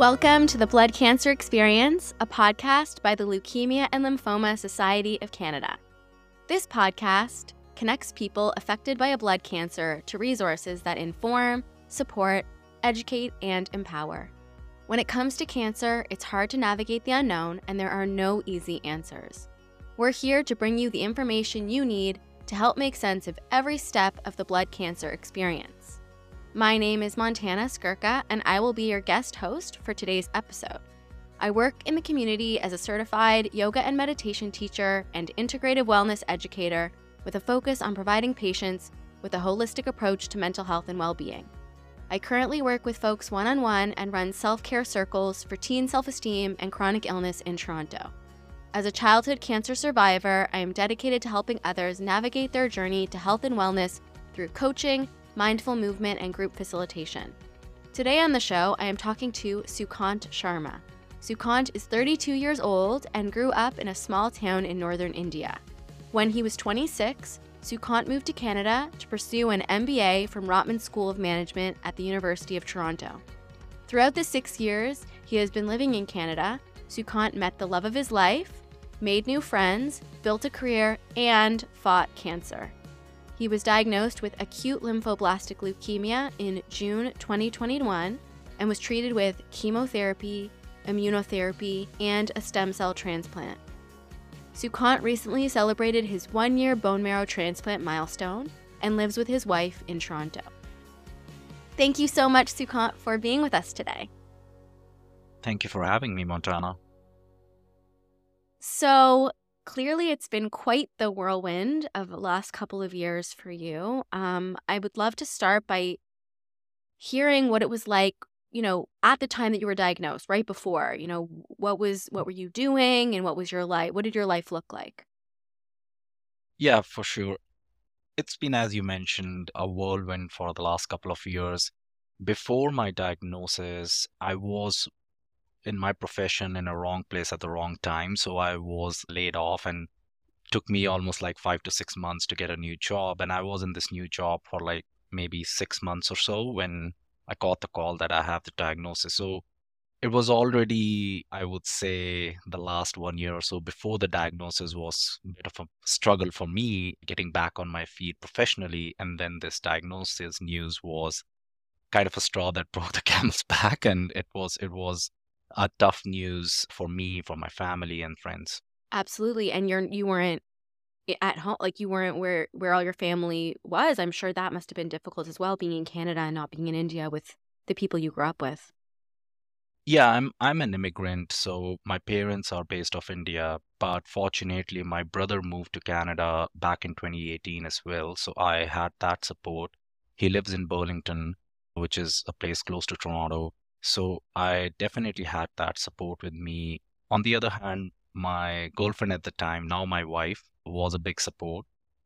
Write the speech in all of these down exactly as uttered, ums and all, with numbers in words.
Welcome to the Blood Cancer Experience, a podcast by the Leukemia and Lymphoma Society of Canada. This podcast connects people affected by a blood cancer to resources that inform, support, educate, and empower. When it comes to cancer, it's hard to navigate the unknown, and there are no easy answers. We're here to bring you the information you need to help make sense of every step of the blood cancer experience. My name is Montana Skirka, and I will be your guest host for today's episode. I work in the community as a certified yoga and meditation teacher and integrative wellness educator with a focus on providing patients with a holistic approach to mental health and well-being. I currently work with folks one-on-one and run self-care circles for teen self-esteem and chronic illness in Toronto. As a childhood cancer survivor, I am dedicated to helping others navigate their journey to health and wellness through coaching, mindful movement, and group facilitation. Today on the show, I am talking to Sukant Sharma. Sukant is thirty-two years old and grew up in a small town in northern India. When he was twenty-six, Sukant moved to Canada to pursue an M B A from Rotman School of Management at the University of Toronto. Throughout the six years he has been living in Canada, Sukant met the love of his life, made new friends, built a career, and fought cancer. He was diagnosed with acute lymphoblastic leukemia in June twenty twenty-one and was treated with chemotherapy, immunotherapy, and a stem cell transplant. Sukant recently celebrated his one-year bone marrow transplant milestone and lives with his wife in Toronto. Thank you so much, Sukant, for being with us today. Thank you for having me, Montana. So, clearly, it's been quite the whirlwind of the last couple of years for you. Um, I would love to start by hearing what it was like, you know, at the time that you were diagnosed, right before. You know, what was what were you doing, and what was your life? What did your life look like? Yeah, for sure. It's been, as you mentioned, a whirlwind for the last couple of years. Before my diagnosis, I was in my profession in a wrong place at the wrong time. So I was laid off, and took me almost like five to six months to get a new job. And I was in this new job for like maybe six months or so when I got the call that I have the diagnosis. So it was already, I would say, the last one year or so before the diagnosis was a bit of a struggle for me getting back on my feet professionally. And then this diagnosis news was kind of a straw that broke the camel's back. And it was, it was a tough news for me, for my family and friends. Absolutely. And you're you weren't at home, like you weren't where where all your family was. I'm sure that must have been difficult as well, being in Canada and not being in India with the people you grew up with. Yeah, I'm I'm an immigrant, so my parents are based off India, but fortunately my brother moved to Canada back in twenty eighteen as well, so I had that support. He lives in Burlington, which is a place close to Toronto, so I definitely had that support with me. On the other hand, my girlfriend at the time, now my wife, was a big support.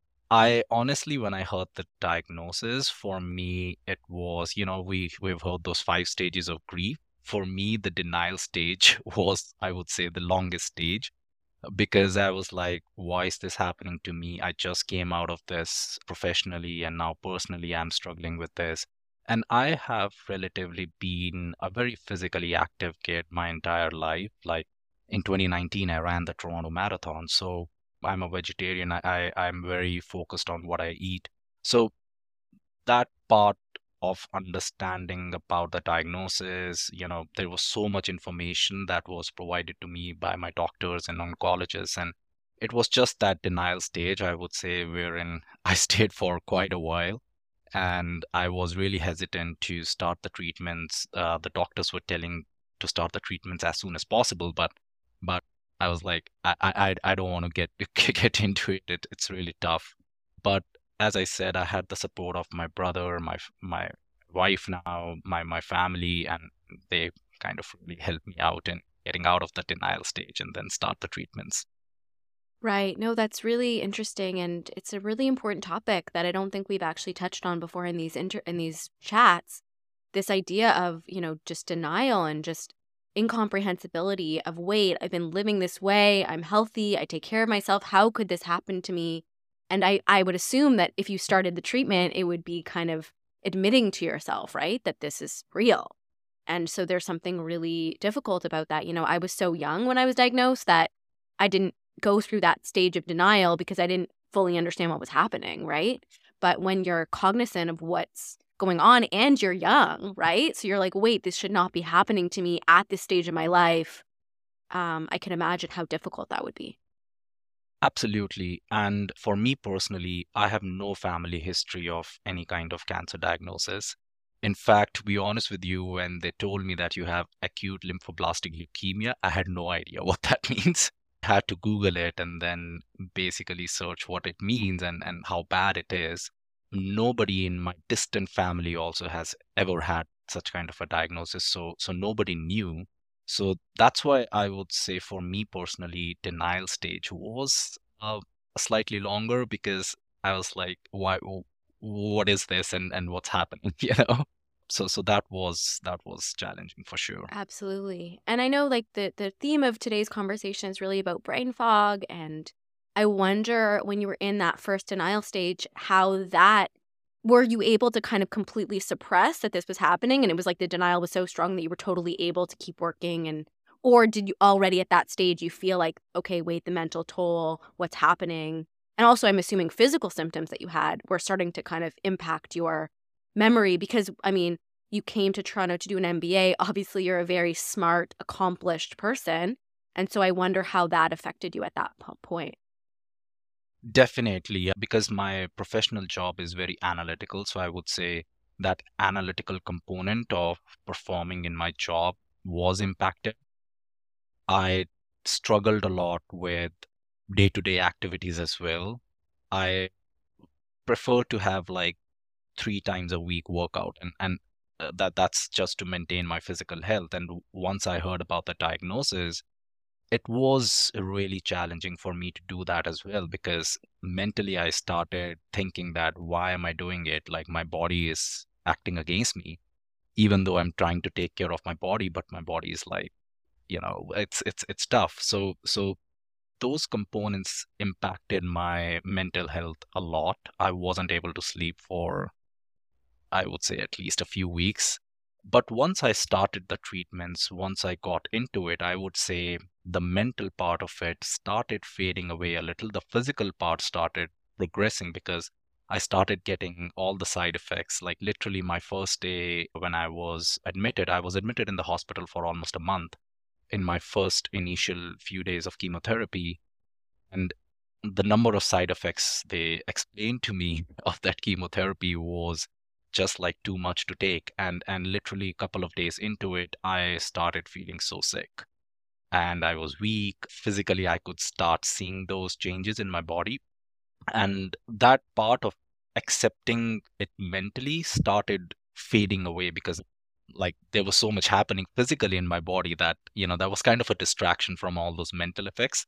I honestly, when I heard the diagnosis, for me, it was, you know, we we've heard those five stages of grief. For me, the denial stage was, I would say, the longest stage because I was like, why is this happening to me? I just came out of this professionally, and now personally, I'm struggling with this. And I have relatively been a very physically active kid my entire life. Like in twenty nineteen, I ran the Toronto Marathon. So I'm a vegetarian. I, I I'm very focused on what I eat. So that part of understanding about the diagnosis, you know, there was so much information that was provided to me by my doctors and oncologists, and it was just that denial stage, I would say, wherein I stayed for quite a while. And I was really hesitant to start the treatments. Uh, the doctors were telling to start the treatments as soon as possible, but but I was like, I I I don't want to get get into it. it. It's really tough. But as I said, I had the support of my brother, my f- my wife now, my my family, and they kind of really helped me out in getting out of the denial stage and then start the treatments. Right. No, that's really interesting, and it's a really important topic that I don't think we've actually touched on before in these inter in these chats. This idea of, you know, just denial and just incomprehensibility of, wait, I've been living this way, I'm healthy, I take care of myself. How could this happen to me? And I I would assume that if you started the treatment, it would be kind of admitting to yourself, right, that this is real. And so there's something really difficult about that. You know, I was so young when I was diagnosed that I didn't go through that stage of denial because I didn't fully understand what was happening, right? But when you're cognizant of what's going on and you're young, right? So you're like, wait, this should not be happening to me at this stage of my life. Um, I can imagine how difficult that would be. Absolutely. And for me personally, I have no family history of any kind of cancer diagnosis. In fact, to be honest with you, when they told me that you have acute lymphoblastic leukemia, I had no idea what that means. I had to Google it and then basically search what it means and, and how bad it is. Nobody in my distant family also has ever had such kind of a diagnosis, so so nobody knew. So that's why I would say for me personally, denial stage was uh, slightly longer because I was like, why, what is this and, and what's happening, you know? So so that was that was challenging for sure. Absolutely. And I know like the the theme of today's conversation is really about brain fog. And I wonder when you were in that first denial stage, how that were you able to kind of completely suppress that this was happening and it was like the denial was so strong that you were totally able to keep working, and or did you already at that stage you feel like, okay, wait, the mental toll, what's happening? And also I'm assuming physical symptoms that you had were starting to kind of impact your memory because I mean, you came to Toronto to do an M B A. Obviously, you're a very smart, accomplished person. And so I wonder how that affected you at that po- point. Definitely, yeah, because my professional job is very analytical. So I would say that analytical component of performing in my job was impacted. I struggled a lot with day-to-day activities as well. I prefer to have like three times a week workout, and and uh, that that's just to maintain my physical health. And once I heard about the diagnosis, it was really challenging for me to do that as well because mentally I started thinking that why am I doing it? Like my body is acting against me, even though I'm trying to take care of my body, but my body is like, you know, it's it's it's tough. So so those components impacted my mental health a lot. I wasn't able to sleep for, I would say, at least a few weeks. But once I started the treatments, once I got into it, I would say the mental part of it started fading away a little. The physical part started progressing because I started getting all the side effects. Like literally, my first day when I was admitted, I was admitted in the hospital for almost a month in my first initial few days of chemotherapy. And the number of side effects they explained to me of that chemotherapy was just like too much to take. And and literally a couple of days into it, I started feeling so sick. And I was weak. Physically, I could start seeing those changes in my body. And that part of accepting it mentally started fading away because like there was so much happening physically in my body that, you know, that was kind of a distraction from all those mental effects.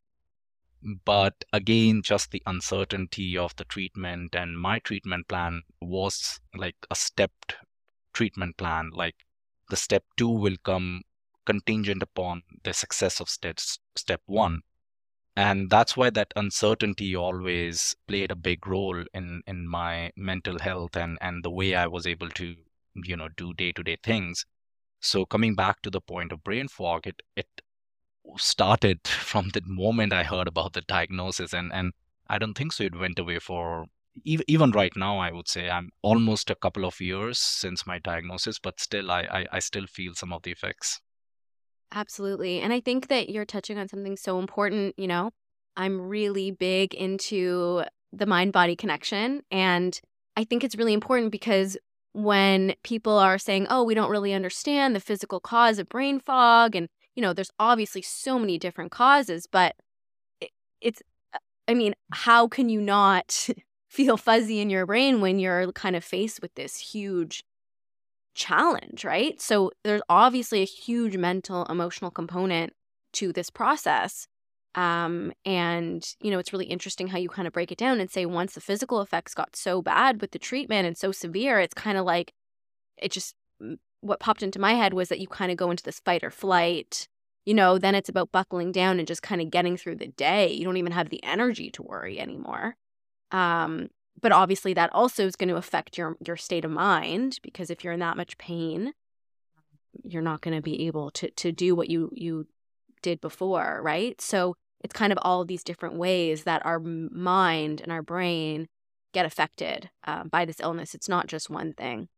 But again, just the uncertainty of the treatment and my treatment plan was like a stepped treatment plan. Like the step two will come contingent upon the success of steps, step one. And that's why that uncertainty always played a big role in, in my mental health and, and the way I was able to, you know, do day-to-day things. So coming back to the point of brain fog, it it started from the moment I heard about the diagnosis, and and I don't think so it went away for even even right now. I would say I'm almost a couple of years since my diagnosis, but still I I, I still feel some of the effects. Absolutely. And I think that you're touching on something so important. You know, I'm really big into the mind body connection. And I think it's really important because when people are saying, oh, we don't really understand the physical cause of brain fog, and, you know, there's obviously so many different causes, but it, it's, uh, I mean, how can you not feel fuzzy in your brain when you're kind of faced with this huge challenge, right? So there's obviously a huge mental, emotional component to this process. Um, and, you know, it's really interesting how you kind of break it down and say once the physical effects got so bad with the treatment and so severe, it's kind of like it just, mm, what popped into my head was that you kind of go into this fight or flight. You know, then it's about buckling down and just kind of getting through the day. You don't even have the energy to worry anymore. Um, but obviously that also is going to affect your your state of mind because if you're in that much pain, you're not going to be able to to do what you you did before, right? So it's kind of all of these different ways that our m- mind and our brain get affected um, by this illness. It's not just one thing.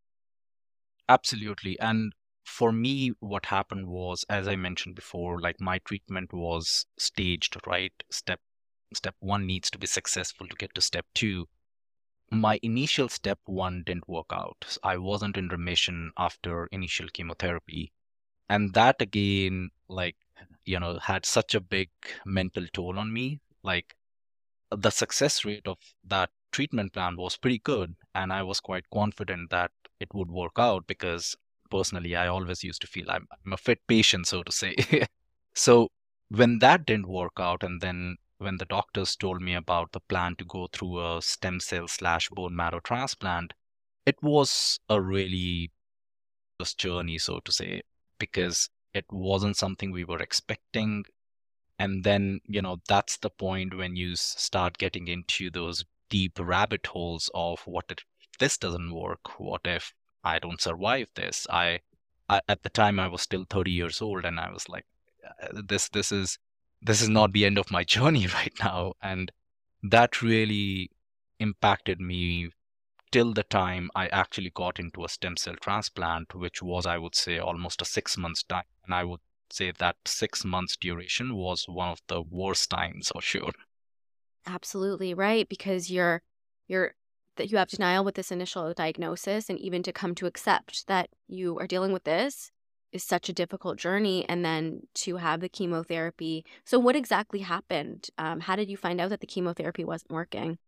Absolutely. And for me, what happened was, as I mentioned before, like my treatment was staged, right? Step step one needs to be successful to get to step two. My initial step one didn't work out. I wasn't in remission after initial chemotherapy. And that again, like, you know, had such a big mental toll on me. Like, the success rate of that treatment plan was pretty good. And I was quite confident that it would work out because personally, I always used to feel I'm, I'm a fit patient, so to say. So when that didn't work out, and then when the doctors told me about the plan to go through a stem cell slash bone marrow transplant, it was a really this journey, so to say, because it wasn't something we were expecting. And then, you know, that's the point when you s- start getting into those deep rabbit holes of what if this doesn't work? What if I don't survive this? I, I at the time I was still thirty years old, and I was like, "Uh, this this is this is not the end of my journey right now." And that really impacted me till the time I actually got into a stem cell transplant, which was, I would say, almost a six months time. And I would say that six months duration was one of the worst times for sure. Absolutely right, because you're you're that you have denial with this initial diagnosis, and even to come to accept that you are dealing with this is such a difficult journey, and then to have the chemotherapy. So what exactly happened? Um, how did you find out that the chemotherapy wasn't working?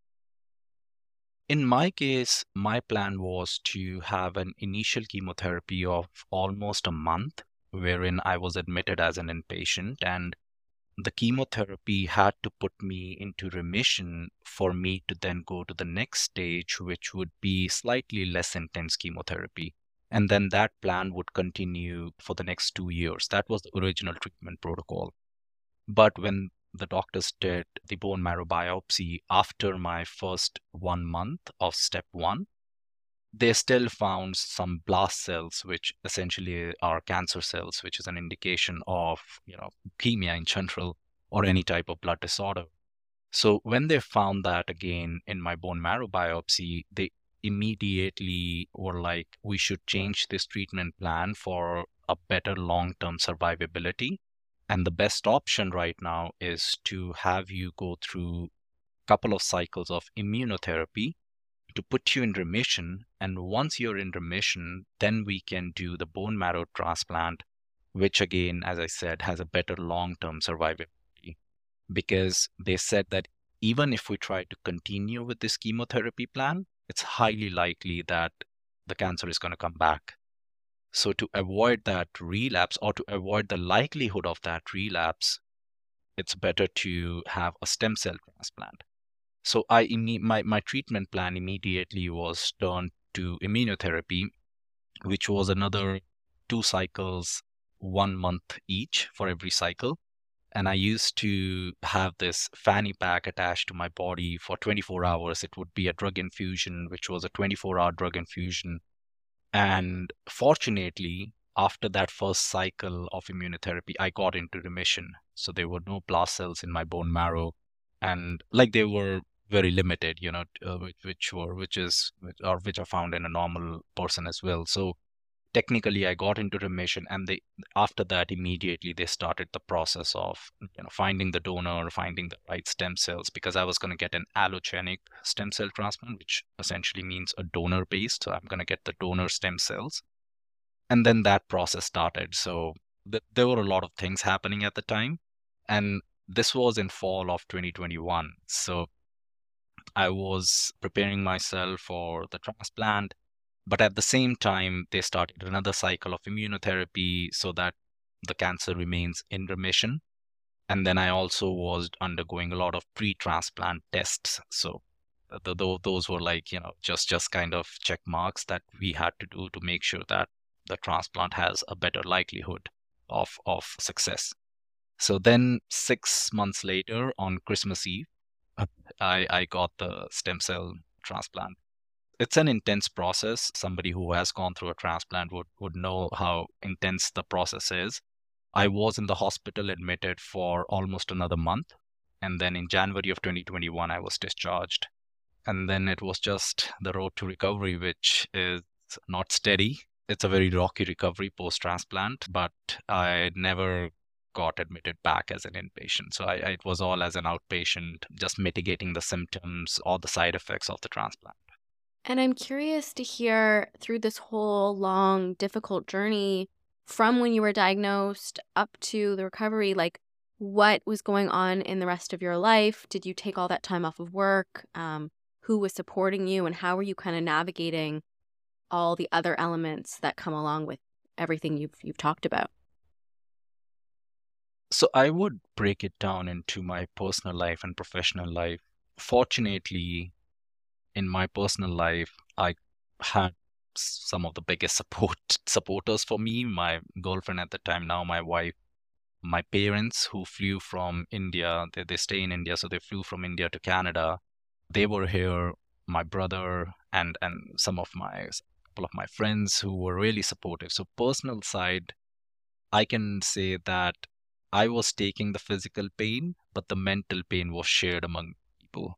In my case, my plan was to have an initial chemotherapy of almost a month, wherein I was admitted as an inpatient, and the chemotherapy had to put me into remission for me to then go to the next stage, which would be slightly less intense chemotherapy. And then that plan would continue for the next two years. That was the original treatment protocol. But when the doctors did the bone marrow biopsy after my first one month of step one, they still found some blast cells, which essentially are cancer cells, which is an indication of, you know, leukemia in general or any type of blood disorder. So when they found that again in my bone marrow biopsy, they immediately were like, we should change this treatment plan for a better long-term survivability. And the best option right now is to have you go through a couple of cycles of immunotherapy to put you in remission. And once you're in remission, then we can do the bone marrow transplant, which again, as I said, has a better long term survivability. Because they said that even if we try to continue with this chemotherapy plan, it's highly likely that the cancer is going to come back. So, to avoid that relapse or to avoid the likelihood of that relapse, it's better to have a stem cell transplant. So I imme- my my treatment plan immediately was turned to immunotherapy, which was another two cycles, one month each for every cycle. And I used to have this fanny pack attached to my body for twenty-four hours. It would be a drug infusion, which was a twenty-four hour drug infusion. And fortunately, after that first cycle of immunotherapy, I got into remission. So there were no blast cells in my bone marrow, and like they were very limited, you know, uh, which, which were which is which, or which are found in a normal person as well. So technically, I got into remission, and they after that immediately they started the process of, you know, finding the donor, finding the right stem cells, because I was going to get an allogenic stem cell transplant, which essentially means a donor based. So I'm going to get the donor stem cells, and then that process started. So th- there were a lot of things happening at the time, and this was in fall of twenty twenty-one. So I was preparing myself for the transplant, but at the same time, they started another cycle of immunotherapy so that the cancer remains in remission. And then I also was undergoing a lot of pre-transplant tests. So th- th- those were like, you know, just just kind of check marks that we had to do to make sure that the transplant has a better likelihood of of success. So then six months later, on Christmas Eve, uh, I I got the stem cell transplant. it's an intense process. Somebody who has gone through a transplant would, would know how intense the process is. I was in the hospital admitted for almost another month. And then in January of twenty twenty-one, I was discharged. And then it was just the road to recovery, which is not steady. It's a very rocky recovery post transplant, but I never got admitted back as an inpatient. So I, I- it was all as an outpatient, just mitigating the symptoms or the side effects of the transplant. And I'm curious to hear through this whole long, difficult journey from when you were diagnosed up to the recovery, like what was going on in the rest of your life? Did you take all that time off of work? Um, who was supporting you, and how were you kind of navigating all the other elements that come along with everything you've you've talked about? So I would break it down into my personal life and professional life. Fortunately, in my personal life, I had some of the biggest support supporters for me. My girlfriend at the time, now my wife, my parents who flew from India, they, they stay in India, so they flew from India to Canada. They were here, my brother and and some of my couple of my friends who were really supportive. So personal side, I can say that I was taking the physical pain, but the mental pain was shared among people.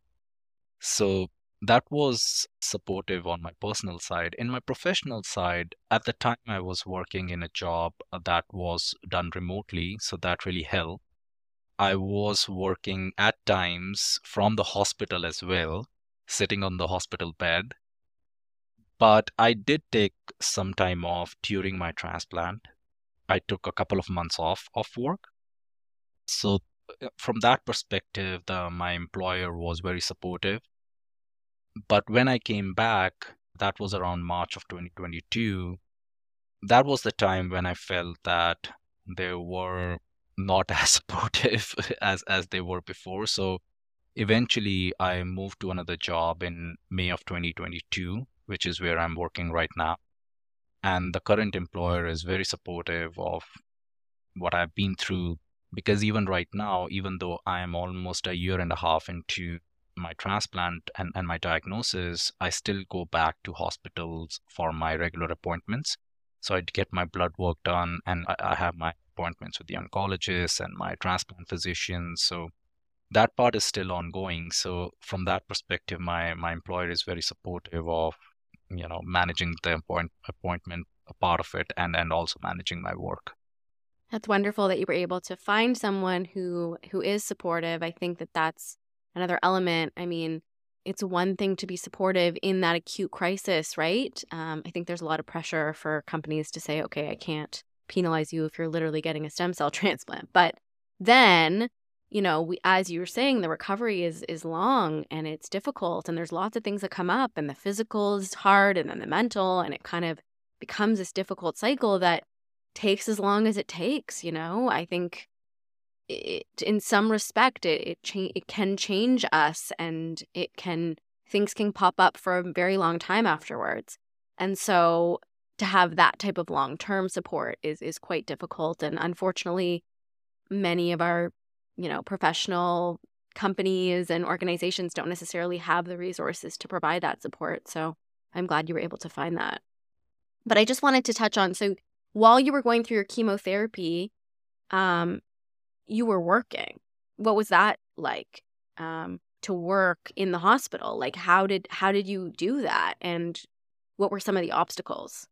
So that was supportive on my personal side. In my professional side, at the time I was working in a job uh, that was done remotely, so that really helped. I was working at times from the hospital as well, sitting on the hospital bed. But I did take some time off during my transplant. I took a couple of months off of work. So uh, from that perspective, the, my employer was very supportive. But when I came back, that was around March of twenty twenty-two. That was the time when I felt that they were not as supportive as as they were before. So eventually, I moved to another job in May of twenty twenty-two, which is where I'm working right now. And the current employer is very supportive of what I've been through. Because even right now, even though I am almost a year and a half into my transplant and, and my diagnosis, I still go back to hospitals for my regular appointments. So I'd get my blood work done, and I, I have my appointments with the oncologist and my transplant physicians. So that part is still ongoing. So from that perspective, my my employer is very supportive of, you know, managing the appoint, appointment a part of it, and and also managing my work. That's wonderful that you were able to find someone who who is supportive. I think that that's another element. I mean, it's one thing to be supportive in that acute crisis, right? Um, I think there's a lot of pressure for companies to say, okay, I can't penalize you if you're literally getting a stem cell transplant. But then, you know, we, as you were saying, the recovery is is long and it's difficult, and there's lots of things that come up, and the physical is hard, and then the mental, and it kind of becomes this difficult cycle that takes as long as it takes, you know? I think it, in some respect, it it, cha- it can change us, and it can things can pop up for a very long time afterwards. And so to have that type of long-term support is is quite difficult. And unfortunately, many of our, you know, professional companies and organizations don't necessarily have the resources to provide that support. So I'm glad you were able to find that. But I just wanted to touch on, so while you were going through your chemotherapy, um, you were working. What was that like, um, to work in the hospital? Like, how did how did you do that? And what were some of the obstacles?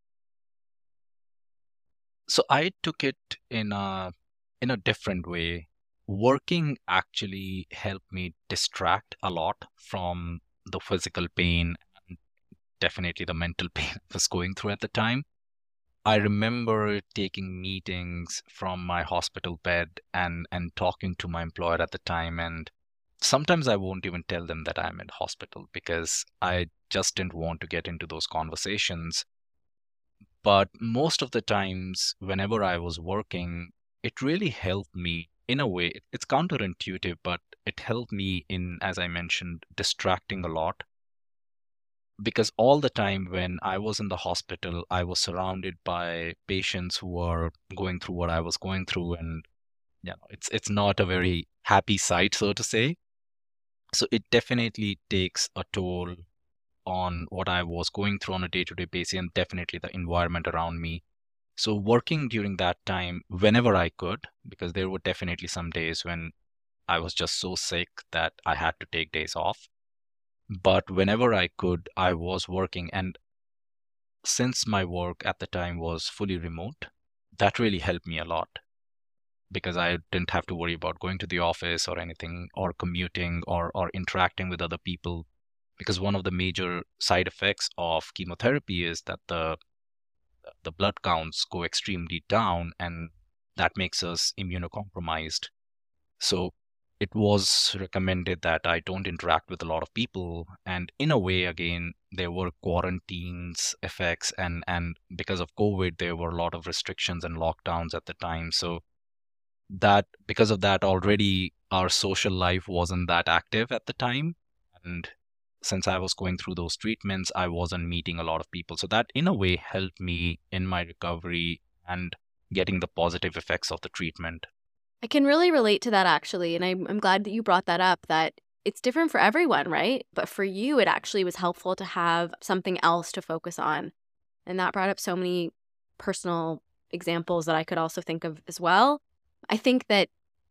So I took it in a in a different way. Working actually helped me distract a lot from the physical pain and definitely the mental pain I was going through at the time. I remember taking meetings from my hospital bed and and talking to my employer at the time, and sometimes I won't even tell them that I'm in hospital because I just didn't want to get into those conversations. But most of the times, whenever I was working, it really helped me in a way. It's counterintuitive, but it helped me in, as I mentioned, distracting a lot. Because all the time when I was in the hospital, I was surrounded by patients who were going through what I was going through, and you know, it's it's not a very happy sight, so to say. So it definitely takes a toll on what I was going through on a day-to-day basis, and definitely the environment around me. So working during that time, whenever I could, because there were definitely some days when I was just so sick that I had to take days off. But whenever I could, I was working. And since my work at the time was fully remote, that really helped me a lot because I didn't have to worry about going to the office or anything, or commuting, or, or interacting with other people. Because one of the major side effects of chemotherapy is that the the blood counts go extremely down, and that makes us immunocompromised. So it was recommended that I don't interact with a lot of people. And in a way, again, there were quarantines effects, and and because of COVID, there were a lot of restrictions and lockdowns at the time. So that because of that, already our social life wasn't that active at the time. And since I was going through those treatments, I wasn't meeting a lot of people. So that in a way helped me in my recovery and getting the positive effects of the treatment. I can really relate to that, actually. And I'm, I'm glad that you brought that up, that it's different for everyone, right? But for you, it actually was helpful to have something else to focus on. And that brought up so many personal examples that I could also think of as well. I think that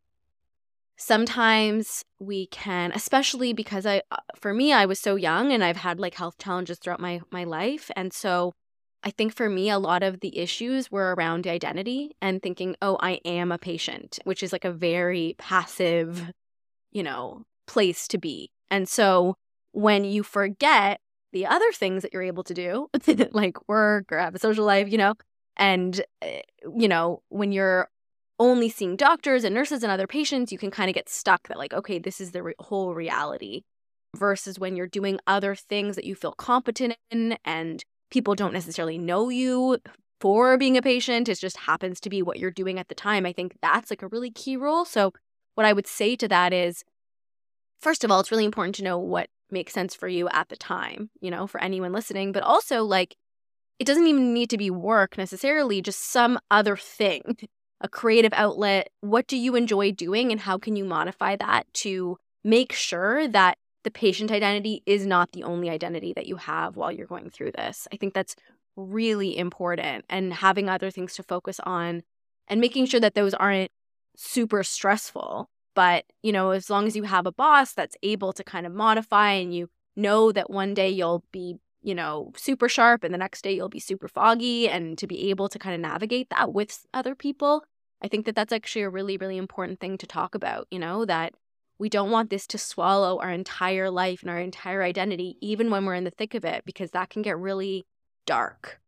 sometimes we can, especially because I, for me, I was so young and I've had like health challenges throughout my, my life. And so I think for me, a lot of the issues were around identity and thinking, oh, I am a patient, which is like a very passive, you know, place to be. And so when you forget the other things that you're able to do, like work or have a social life, you know, and, you know, when you're only seeing doctors and nurses and other patients, you can kind of get stuck that like, okay, this is the re- whole reality, versus when you're doing other things that you feel competent in and people don't necessarily know you for being a patient. It just happens to be what you're doing at the time. I think that's like a really key role. So what I would say to that is, first of all, it's really important to know what makes sense for you at the time, you know, for anyone listening, but also like, it doesn't even need to be work necessarily, just some other thing, a creative outlet. What do you enjoy doing and how can you modify that to make sure that the patient identity is not the only identity that you have while you're going through this? I think that's really important, and having other things to focus on and making sure that those aren't super stressful. But, you know, as long as you have a boss that's able to kind of modify and you know that one day you'll be, you know, super sharp and the next day you'll be super foggy, and to be able to kind of navigate that with other people, I think that that's actually a really, really important thing to talk about, you know, that we don't want this to swallow our entire life and our entire identity, even when we're in the thick of it, because that can get really dark.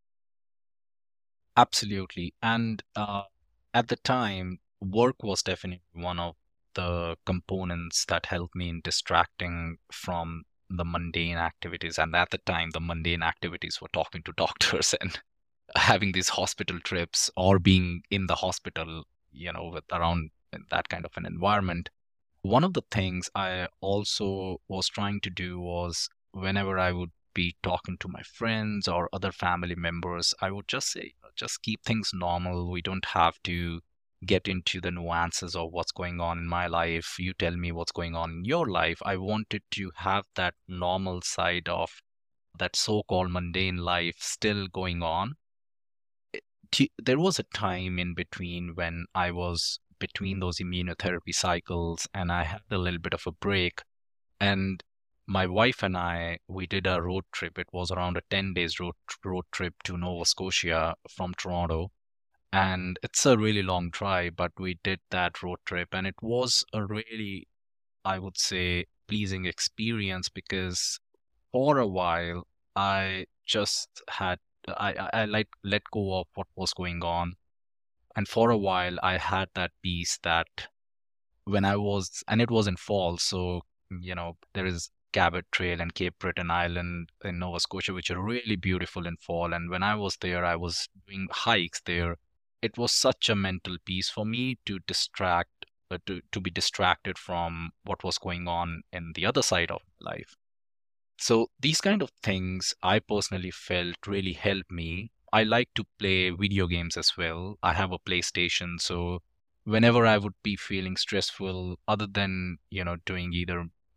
Absolutely. And uh, at the time, work was definitely one of the components that helped me in distracting from the mundane activities. And at the time, the mundane activities were talking to doctors and having these hospital trips or being in the hospital, you know, with around that kind of an environment. One of the things I also was trying to do was whenever I would be talking to my friends or other family members, I would just say, just keep things normal. We don't have to get into the nuances of what's going on in my life. You tell me what's going on in your life. I wanted to have that normal side of that so-called mundane life still going on. It- There was a time in between when I was between those immunotherapy cycles and I had a little bit of a break. And my wife and I, we did a road trip. It was around a ten days road, road trip to Nova Scotia from Toronto. And it's a really long drive, but we did that road trip. And it was a really, I would say, pleasing experience because for a while, I just had, I, I, I like let go of what was going on. And for a while, I had that peace that when I was, and it was in fall, so you know there is Cabot Trail and Cape Breton Island in Nova Scotia, which are really beautiful in fall. And when I was there, I was doing hikes there. It was such a mental peace for me to distract, uh, to to be distracted from what was going on in the other side of life. So these kind of things I personally felt really helped me. I like to play video games as well. I have a PlayStation, so whenever I would be feeling stressful, other than, you know, doing either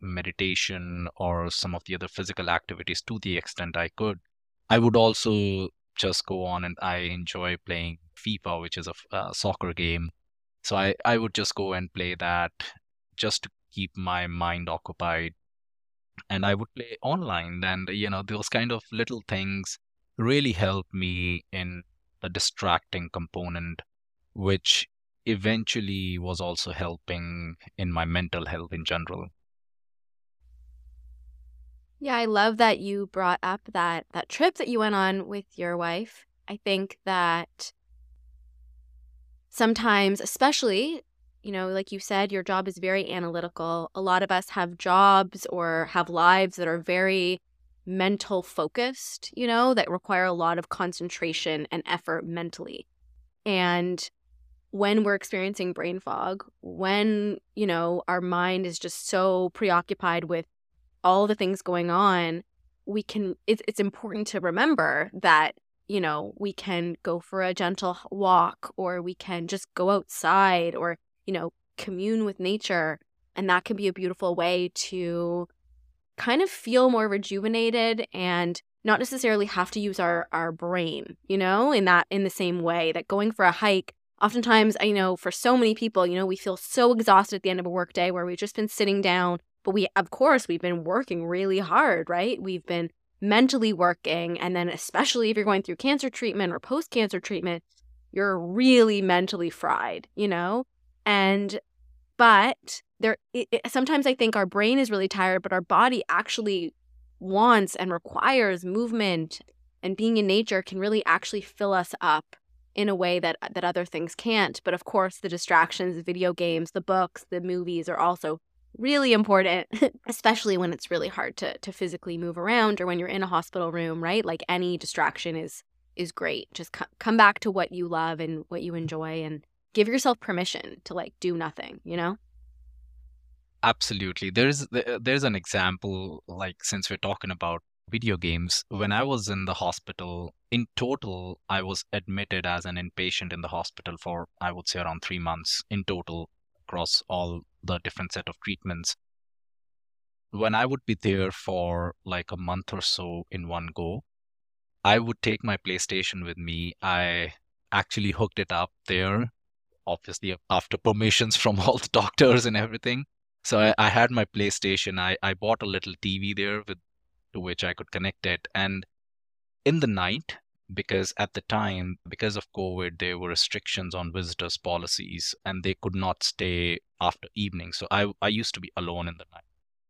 meditation or some of the other physical activities to the extent I could. I would also just go on and I enjoy playing FIFA, which is a f- uh, soccer game. So I, I would just go and play that just to keep my mind occupied. And I would play online. And, you know, those kind of little things really help me in the distracting component, which eventually was also helping in my mental health in general. Yeah, I love that you brought up that that trip that you went on with your wife. I think that sometimes, especially, you know, like you said, your job is very analytical. A lot of us have jobs or have lives that are very mental focused, you know, that require a lot of concentration and effort mentally. And when we're experiencing brain fog, when, you know, our mind is just so preoccupied with all the things going on, we can, it's, it's important to remember that, you know, we can go for a gentle walk, or we can just go outside, or, you know, commune with nature. And that can be a beautiful way to kind of feel more rejuvenated and not necessarily have to use our, our brain, you know, in that, in the same way that going for a hike, oftentimes, I know for so many people, you know, we feel so exhausted at the end of a work day where we've just been sitting down, but we, of course, we've been working really hard, right? We've been mentally working. And then especially if you're going through cancer treatment or post-cancer treatment, you're really mentally fried, you know? And, but there, it, it, sometimes I think our brain is really tired, but our body actually wants and requires movement, and being in nature can really actually fill us up in a way that that other things can't. But of course, the distractions, the video games, the books, the movies are also really important, especially when it's really hard to to physically move around, or when you're in a hospital room, right? Like, any distraction is is great. Just co- come back to what you love and what you enjoy, and give yourself permission to, like, do nothing, you know? Absolutely. There's th- there's an example, like since we're talking about video games, when I was in the hospital, in total, I was admitted as an inpatient in the hospital for, I would say, around three months in total across all the different set of treatments. When I would be there for like a month or so in one go, I would take my PlayStation with me. I actually hooked it up there, obviously after permissions from all the doctors and everything. So I, I had my PlayStation. I, I bought a little T V there with to which I could connect it. And in the night, because at the time, because of COVID, there were restrictions on visitors' policies and they could not stay after evening. So I, I used to be alone in the night.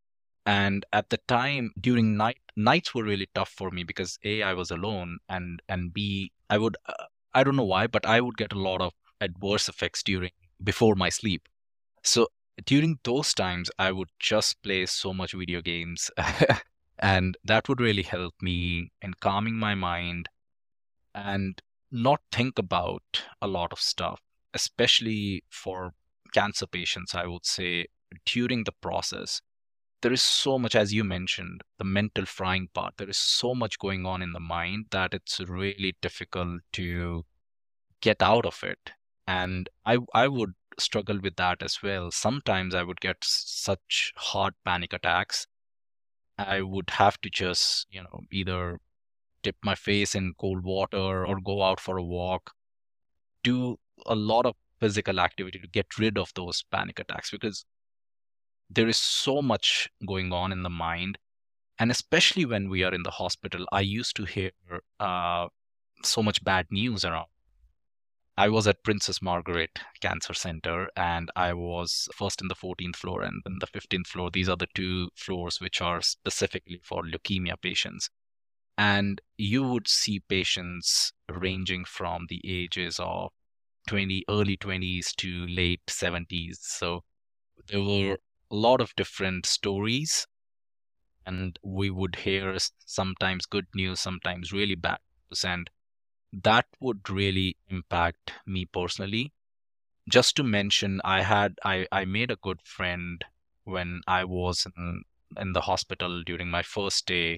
And at the time, during night, nights were really tough for me because A, I was alone, and and B, I would, uh, I don't know why, but I would get a lot of adverse effects during before my sleep. So during those times, I would just play so much video games, and that would really help me in calming my mind and not think about a lot of stuff, especially for cancer patients, I would say, during the process. There is so much, as you mentioned, the mental frying part. There is so much going on in the mind that it's really difficult to get out of it. And I I would struggle with that as well. Sometimes I would get s- such hard panic attacks. I would have to just, you know, either dip my face in cold water or go out for a walk, do a lot of physical activity to get rid of those panic attacks because there is so much going on in the mind. And especially when we are in the hospital, I used to hear uh, so much bad news around. I was at Princess Margaret Cancer Center, and I was first in the fourteenth floor and then the fifteenth floor. These are the two floors which are specifically for leukemia patients. And you would see patients ranging from the ages of twenty, early twenties to late seventies. So there were a lot of different stories, and we would hear s- sometimes good news, sometimes really bad news. And that would really impact me personally. Just to mention, I had I, I made a good friend when I was in, in the hospital during my first day,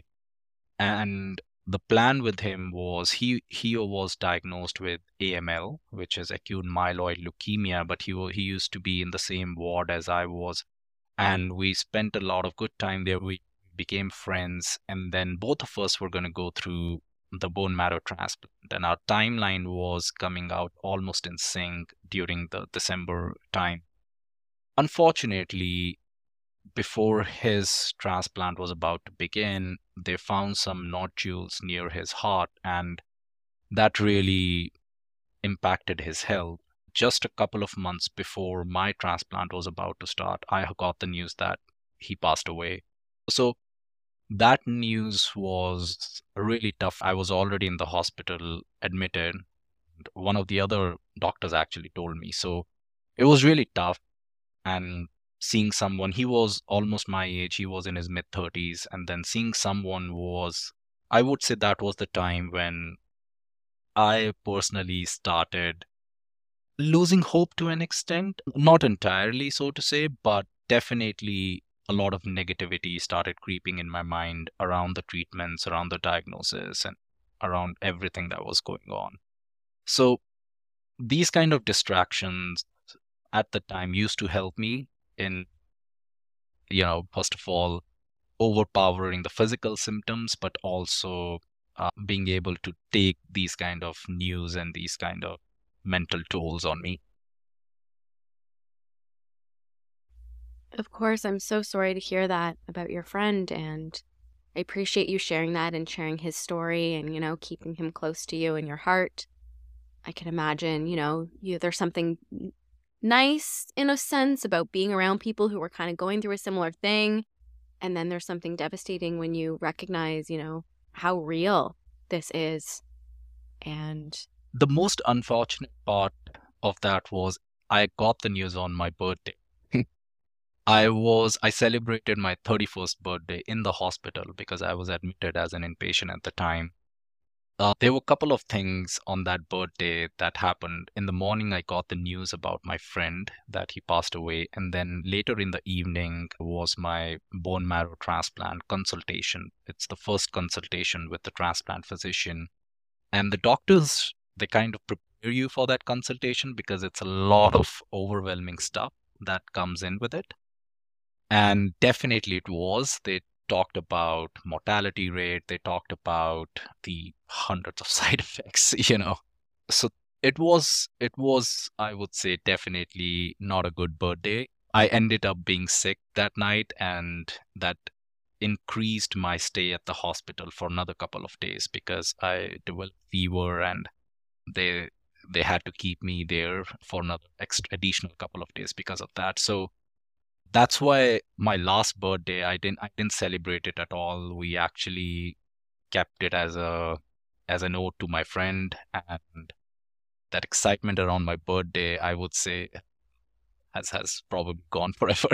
and the plan with him was he he was diagnosed with A M L, which is acute myeloid leukemia, but he wa- he used to be in the same ward as I was, and we spent a lot of good time there. We became friends, and then both of us were going to go through the bone marrow transplant, and our timeline was coming out almost in sync during the December time. Unfortunately, before his transplant was about to begin, they found some nodules near his heart, and that really impacted his health. Just a couple of months before my transplant was about to start, I got the news that he passed away. So that news was really tough. I was already in the hospital admitted. One of the other doctors actually told me. So it was really tough. And seeing someone, he was almost my age, he was in his mid thirties. And then seeing someone was, I would say that was the time when I personally started losing hope to an extent, not entirely, so to say, but definitely a lot of negativity started creeping in my mind around the treatments, around the diagnosis, and around everything that was going on. So these kind of distractions at the time used to help me in, you know, first of all, overpowering the physical symptoms, but also uh, being able to take these kind of news and these kind of mental tolls on me. Of course, I'm so sorry to hear that about your friend, and I appreciate you sharing that and sharing his story and, you know, keeping him close to you in your heart. I can imagine, you know, you, there's something n- nice in a sense about being around people who are kind of going through a similar thing. And then there's something devastating when you recognize, you know, how real this is. And The most unfortunate part of that was I got the news on my birthday. I was I celebrated my thirty-first birthday in the hospital because I was admitted as an inpatient at the time. Uh, there were a couple of things on that birthday that happened. In the morning, I got the news about my friend that he passed away. And then later in the evening was my bone marrow transplant consultation. It's the first consultation with the transplant physician. And the doctors, they kind of prepare you for that consultation because it's a lot of overwhelming stuff that comes in with it. And definitely it was. They talked about mortality rate, they talked about the hundreds of side effects, you know. So it was it was, I would say, definitely not a good birthday. I ended up being sick that night, and that increased my stay at the hospital for another couple of days because I developed fever, and they they had to keep me there for another extra additional couple of days because of that. So that's why my last birthday, I didn't I didn't celebrate it at all. We actually kept it as a as a note to my friend, and that excitement around my birthday, I would say, has has probably gone forever.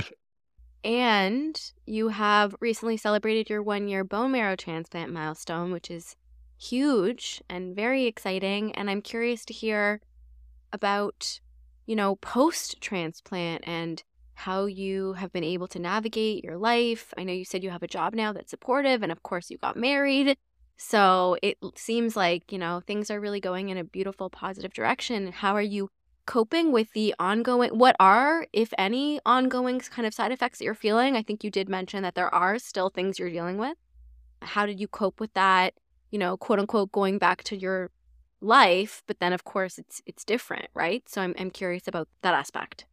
and you have recently celebrated your one year bone marrow transplant milestone, which is huge and very exciting. And I'm curious to hear about, you know, post transplant and how you have been able to navigate your life. I know you said you have a job now that's supportive, and of course, you got married. So it l- seems like, you know, things are really going in a beautiful, positive direction. How are you coping with the ongoing, what are, if any, ongoing kind of side effects that you're feeling? I think you did mention that there are still things you're dealing with. How did you cope with that, you know, quote unquote, going back to your life, but then of course it's it's different, right? So I'm I'm curious about that aspect.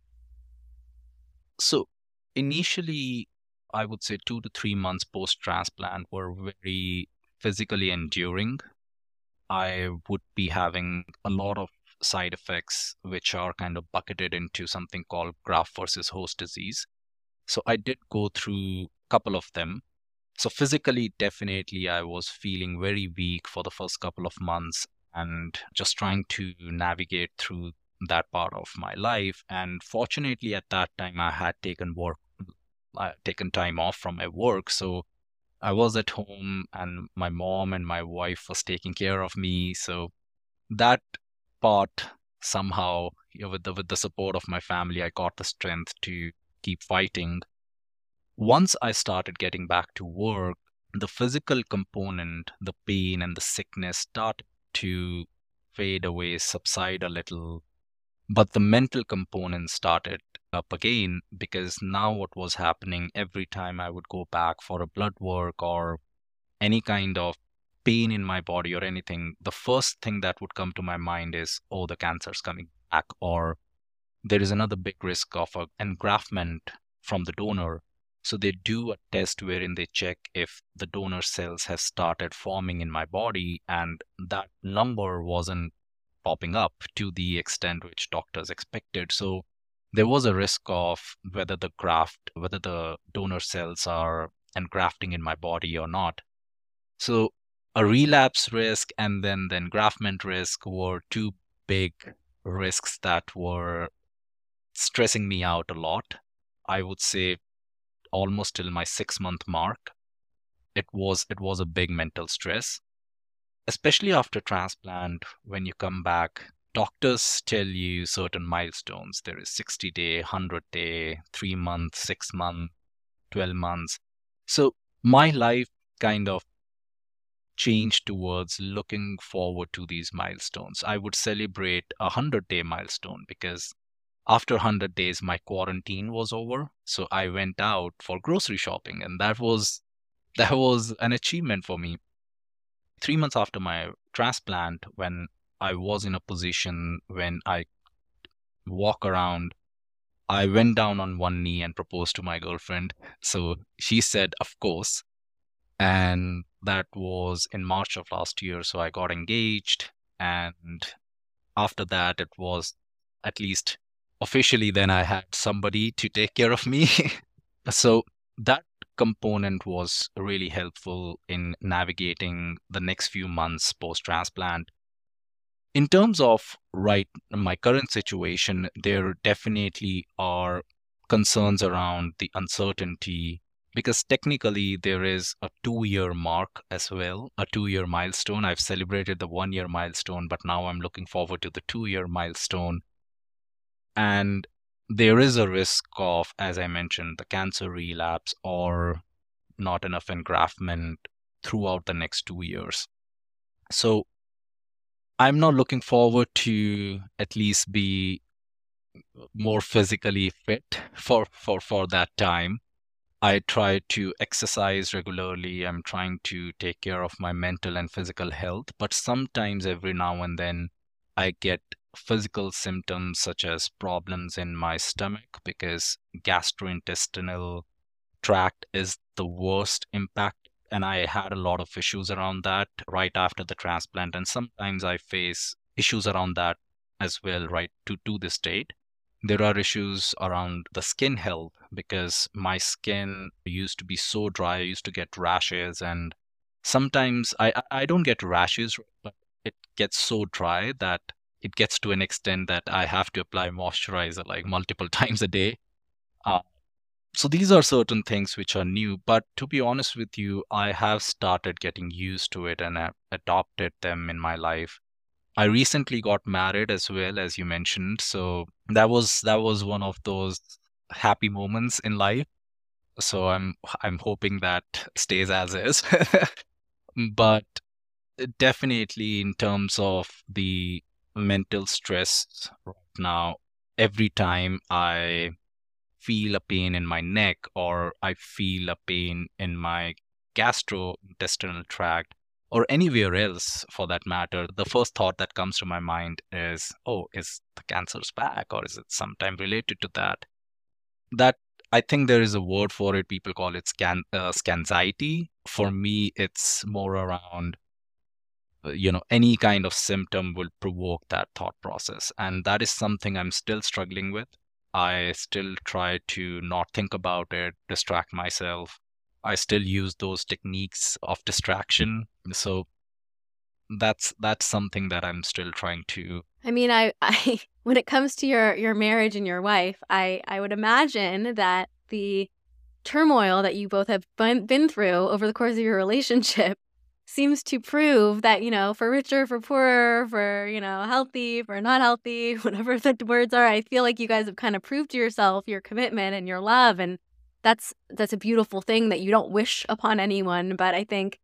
So initially, I would say two to three months post transplant were very physically enduring. I would be having a lot of side effects, which are kind of bucketed into something called graft versus host disease. So I did go through a couple of them. So physically, definitely, I was feeling very weak for the first couple of months and just trying to navigate through that part of my life. And fortunately, at that time, I had taken work, I had taken time off from my work. So I was at home, and my mom and my wife was taking care of me. So that part somehow, you know, with the with the support of my family, I got the strength to keep fighting. Once I started getting back to work, the physical component, the pain and the sickness started to fade away, subside a little, but the mental component started up again, because now what was happening every time I would go back for a blood work or any kind of pain in my body or anything, the first thing that would come to my mind is, oh, the cancer's coming back, or there is another big risk of a engraftment from the donor. So they do a test wherein they check if the donor cells have started forming in my body, and that number wasn't popping up to the extent which doctors expected. So there was a risk of whether the graft, whether the donor cells are engrafting in my body or not. So a relapse risk and then the engraftment risk were two big risks that were stressing me out a lot. I would say almost till my six month mark, it was it was a big mental stress, especially after transplant. When you come back, doctors tell you certain milestones. There is sixty day, one hundred day, three months, six months, twelve months. So my life kind of changed towards looking forward to these milestones. I would celebrate a one hundred day milestone because after one hundred days, my quarantine was over. So I went out for grocery shopping, and that was that was an achievement for me. Three months after my transplant, when I was in a position when I walk around, I went down on one knee and proposed to my girlfriend. So she said, of course. And that was in March of last year. So I got engaged. And after that, it was at least officially then I had somebody to take care of me. So that component was really helpful in navigating the next few months post transplant. In terms of right my current situation, there definitely are concerns around the uncertainty, because technically there is a two year mark as well, a two year milestone. I've celebrated the one year milestone, but now I'm looking forward to the two year milestone. And there is a risk of, as I mentioned, the cancer relapse or not enough engraftment throughout the next two years. So I'm not looking forward to at least be more physically fit for, for, for that time. I try to exercise regularly. I'm trying to take care of my mental and physical health, but sometimes every now and then I get physical symptoms such as problems in my stomach, because gastrointestinal tract is the worst impact. And I had a lot of issues around that right after the transplant. And sometimes I face issues around that as well, right to, to this date. There are issues around the skin health, because my skin used to be so dry. I used to get rashes, and sometimes I, I don't get rashes, but it gets so dry that it gets to an extent that I have to apply moisturizer like multiple times a day. Uh, so these are certain things which are new, but to be honest with you, I have started getting used to it and have adopted them in my life. I recently got married as well, as you mentioned. So that was that was one of those happy moments in life. So I'm I'm hoping that stays as is. But definitely in terms of the mental stress right now, every time I feel a pain in my neck or I feel a pain in my gastrointestinal tract, or anywhere else for that matter, the first thought that comes to my mind is, oh, is the cancer's back, or is it sometime related to that? That I think there is a word for it. People call it scan uh, scanxiety. For me, it's more around, uh, you know, any kind of symptom will provoke that thought process, and that is something I'm still struggling with. I still try to not think about it, distract myself. I still use those techniques of distraction. So that's that's something that I'm still trying to. I mean, I, I when it comes to your your marriage and your wife, I I would imagine that the turmoil that you both have been, been through over the course of your relationship seems to prove that, you know, for richer, for poorer, for, you know, healthy, for not healthy, whatever the words are, I feel like you guys have kind of proved to yourself your commitment and your love. And that's that's a beautiful thing that you don't wish upon anyone. But I think,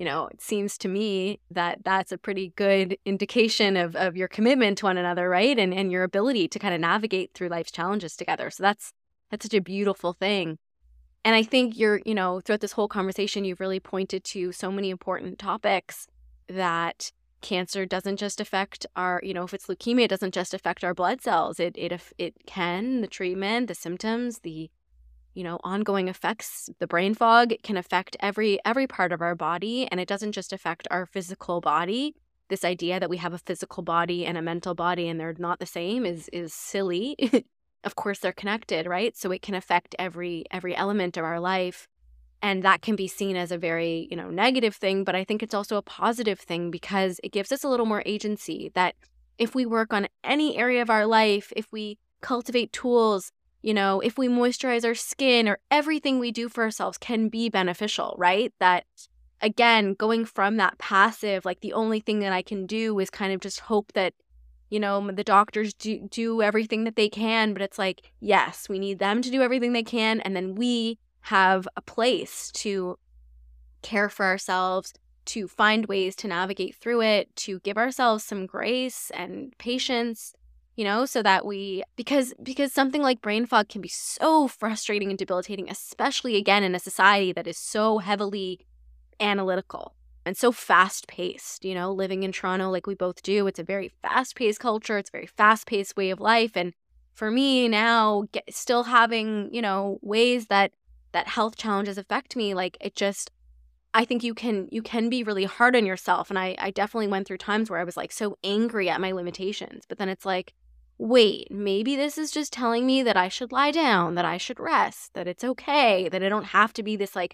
you know, it seems to me that that's a pretty good indication of, of your commitment to one another, right? And and your ability to kind of navigate through life's challenges together. So that's that's such a beautiful thing. And I think you're, you know, throughout this whole conversation, you've really pointed to so many important topics that cancer doesn't just affect our, you know, if it's leukemia, it doesn't just affect our blood cells. It it it can, the treatment, the symptoms, the, you know, ongoing effects, the brain fog, it can affect every every part of our body. And it doesn't just affect our physical body. This idea that we have a physical body and a mental body and they're not the same is is silly. Of course, they're connected, right? So it can affect every every element of our life. And that can be seen as a very, you know, negative thing. But I think it's also a positive thing because it gives us a little more agency that if we work on any area of our life, if we cultivate tools, you know, if we moisturize our skin, or everything we do for ourselves can be beneficial, right? That, again, going from that passive, like the only thing that I can do is kind of just hope that, you know, the doctors do, do everything that they can. But it's like, yes, we need them to do everything they can. And then we have a place to care for ourselves, to find ways to navigate through it, to give ourselves some grace and patience, you know, so that we, because because something like brain fog can be so frustrating and debilitating, especially, again, in a society that is so heavily analytical and so fast-paced, you know, living in Toronto like we both do. It's a very fast-paced culture. It's a very fast-paced way of life. And for me now, get, still having, you know, ways that that health challenges affect me, like it just, I think you can you can be really hard on yourself. And I, I definitely went through times where I was like so angry at my limitations. But then it's like, wait, maybe this is just telling me that I should lie down, that I should rest, that it's okay, that I don't have to be this like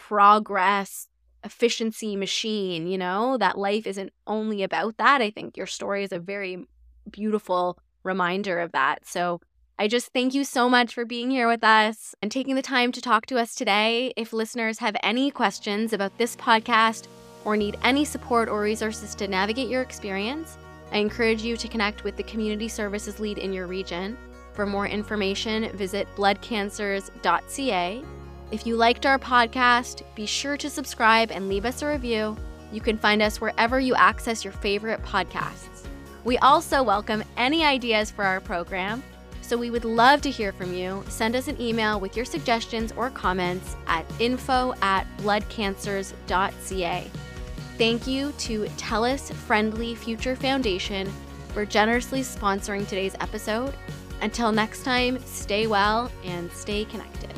progress efficiency machine, you know, that life isn't only about that. I think your story is a very beautiful reminder of that. So I just thank you so much for being here with us and taking the time to talk to us today. If listeners have any questions about this podcast or need any support or resources to navigate your experience, I encourage you to connect with the community services lead in your region. For more information, visit blood cancers dot c a. If you liked our podcast, be sure to subscribe and leave us a review. You can find us wherever you access your favorite podcasts. We also welcome any ideas for our program, so we would love to hear from you. Send us an email with your suggestions or comments at info at blood cancers dot c a. Thank you to TELUS Friendly Future Foundation for generously sponsoring today's episode. Until next time, stay well and stay connected.